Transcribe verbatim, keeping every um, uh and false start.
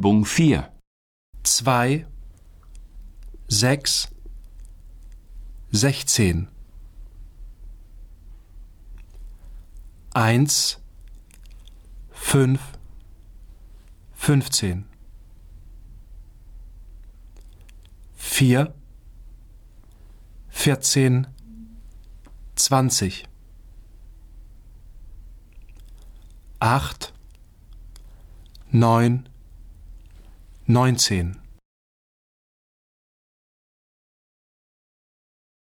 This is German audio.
Übung vier. zwei, sechs, sechzehn. eins, fünf, fünfzehn. vier, vierzehn, zwanzig. acht, neun, neunzehn.